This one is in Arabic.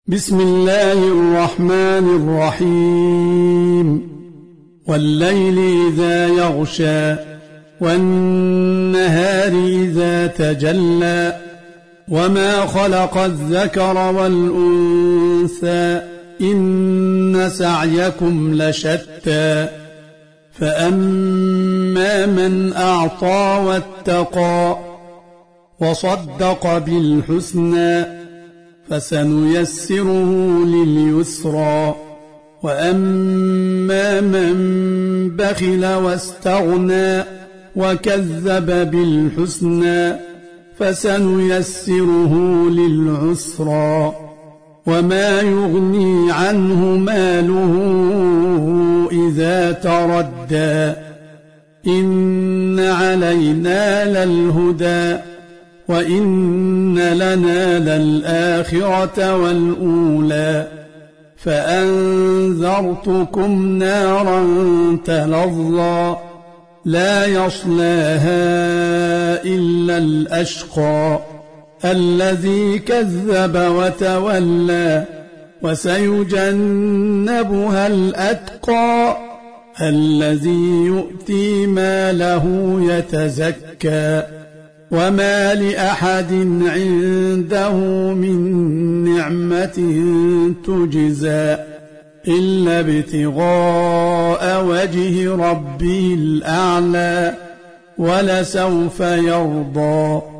بسم الله الرحمن الرحيم والليل إذا يغشى والنهار إذا تجلى وما خلق الذكر والأنثى إن سعيكم لشتى فأما من أعطى واتقى وصدق بالحسنى فسنيسره لليسرى وأما من بخل واستغنى وكذب بالحسنى فسنيسره للعسرى وما يغني عنه ماله إذا تردى إن علينا للهدى وإن لنا للآخرة والأولى فأنذرتكم نارا تلظى لا يصلاها إلا الأشقى الذي كذب وتولى وسيجنبها الأتقى الذي يؤتي ماله يتزكى وما لأحد عنده من نعمة تجزى إلا ابتغاء وجه ربه الأعلى ولسوف يرضى